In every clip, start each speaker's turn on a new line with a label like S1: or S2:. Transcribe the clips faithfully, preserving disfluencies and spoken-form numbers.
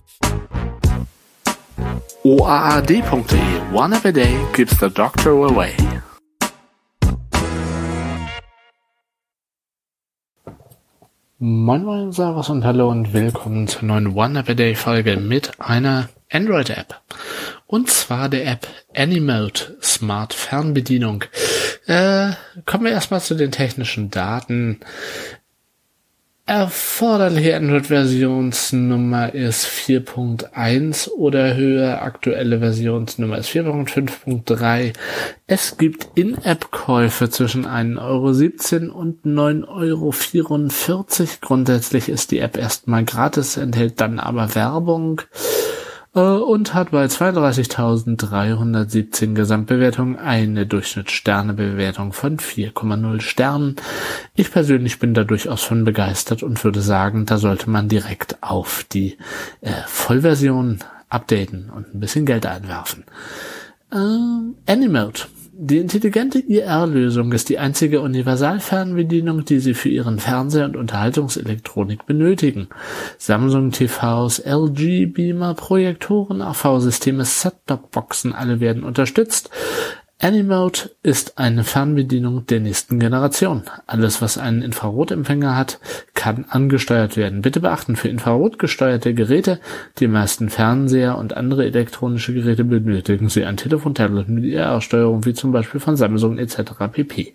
S1: O A A D punkt de. One app a day keeps the doctor away. Moin moin, servus und hallo und willkommen zur neuen One App a Day Folge mit einer Android-App. Und zwar der App Animote Smart Fernbedienung. Äh, kommen wir erstmal zu den technischen Daten. Erforderliche Android-Versionsnummer ist vier Punkt eins oder höher. Aktuelle Versionsnummer ist vier Punkt fünf Punkt drei. Es gibt In-App-Käufe zwischen ein Euro siebzehn und neun Euro vierundvierzig. Grundsätzlich ist die App erstmal gratis, enthält dann aber Werbung äh, und hat bei zweiunddreißigtausenddreihundertsiebzehn Gesamtbewertungen eine Durchschnittssternebewertung von vier Komma null Sternen. Ich persönlich bin da durchaus von begeistert und würde sagen, da sollte man direkt auf die äh, Vollversion updaten und ein bisschen Geld einwerfen. Ähm, Animote. Die intelligente I R-Lösung ist die einzige Universalfernbedienung, die Sie für Ihren Fernseher und Unterhaltungselektronik benötigen. Samsung T Vs, L G Beamer, Projektoren, A V-Systeme, Set-Top-Boxen, alle werden unterstützt. Animote ist eine Fernbedienung der nächsten Generation. Alles, was einen Infrarotempfänger hat, kann angesteuert werden. Bitte beachten, für infrarot gesteuerte Geräte, die meisten Fernseher und andere elektronische Geräte benötigen Sie ein Telefon, Tablet mit I R-Steuerung, wie zum Beispiel von Samsung et cetera pp.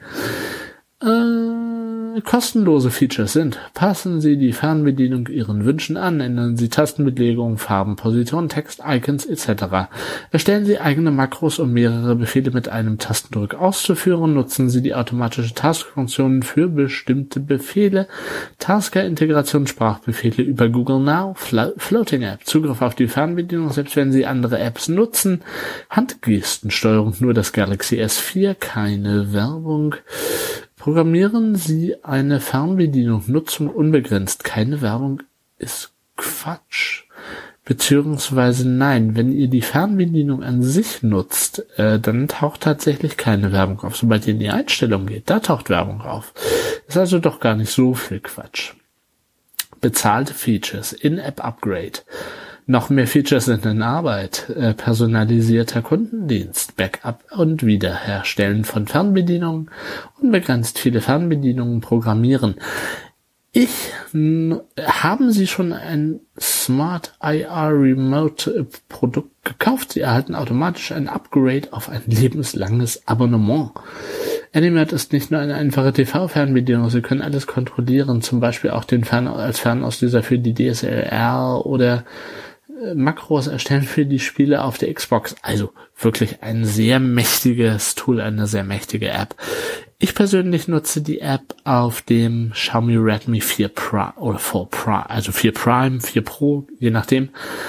S1: Äh, kostenlose Features sind: Passen Sie die Fernbedienung Ihren Wünschen an, ändern Sie Tastenbelegung, Farben, Position, Text, Icons et cetera. Erstellen Sie eigene Makros, um mehrere Befehle mit einem Tastendruck auszuführen. Nutzen Sie die automatische Taskfunktionen für bestimmte Befehle. Tasker-Integration, Sprachbefehle über Google Now, Flo- Floating App, Zugriff auf die Fernbedienung, selbst wenn Sie andere Apps nutzen. Handgestensteuerung, nur das Galaxy S vier, keine Werbung. Programmieren Sie eine Fernbedienung, Nutzung unbegrenzt. Keine Werbung ist Quatsch. Beziehungsweise nein, wenn ihr die Fernbedienung an sich nutzt, äh, dann taucht tatsächlich keine Werbung auf. Sobald ihr in die Einstellung geht, da taucht Werbung auf. Ist also doch gar nicht so viel Quatsch. Bezahlte Features, In-App-Upgrade. Noch mehr Features sind in Arbeit. Äh, personalisierter Kundendienst, Backup und Wiederherstellen von Fernbedienungen, unbegrenzt viele Fernbedienungen programmieren. Ich, n- haben Sie schon ein Smart I R Remote Produkt gekauft? Sie erhalten automatisch ein Upgrade auf ein lebenslanges Abonnement. Animote ist nicht nur eine einfache T V-Fernbedienung, Sie können alles kontrollieren, zum Beispiel auch den Fern- als Fernauslöser für die D S L R oder Makros erstellen für die Spiele auf der Xbox. Also wirklich ein sehr mächtiges Tool, eine sehr mächtige App. Ich persönlich nutze die App auf dem Xiaomi Redmi vier Pro oder vier Pro, also vier Prime, vier Pro, je nachdem.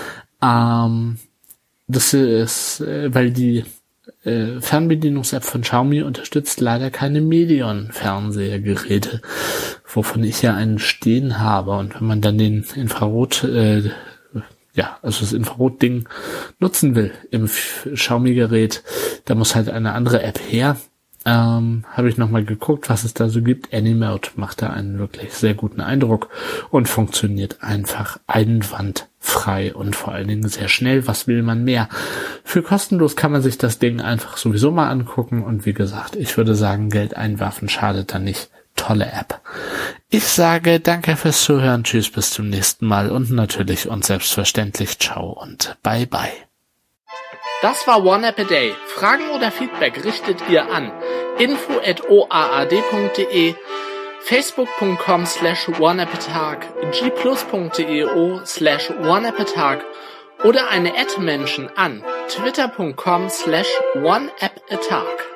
S1: Ähm, das ist, weil die äh, Fernbedienungs-App von Xiaomi unterstützt leider keine Medion-Fernsehgeräte, wovon ich ja einen stehen habe. Und wenn man dann den Infrarot äh, ja, also das Infrarot-Ding nutzen will im Xiaomi-Gerät, da muss halt eine andere App her. Ähm, habe ich nochmal geguckt, was es da so gibt. Animote macht da einen wirklich sehr guten Eindruck und funktioniert einfach einwandfrei und vor allen Dingen sehr schnell. Was will man mehr? Für kostenlos kann man sich das Ding einfach sowieso mal angucken und wie gesagt, ich würde sagen, Geld einwerfen schadet da nicht. Tolle App. Ich sage danke fürs Zuhören, tschüss, bis zum nächsten Mal und natürlich und selbstverständlich ciao und bye bye. Das war One App a Day. Fragen oder Feedback richtet ihr an info at o a a d punkt de, facebook punkt com slash one app a tag, g plus punkt de slash one app a tag oder eine Ad-Menschen an twitter punkt com slash one app a tag.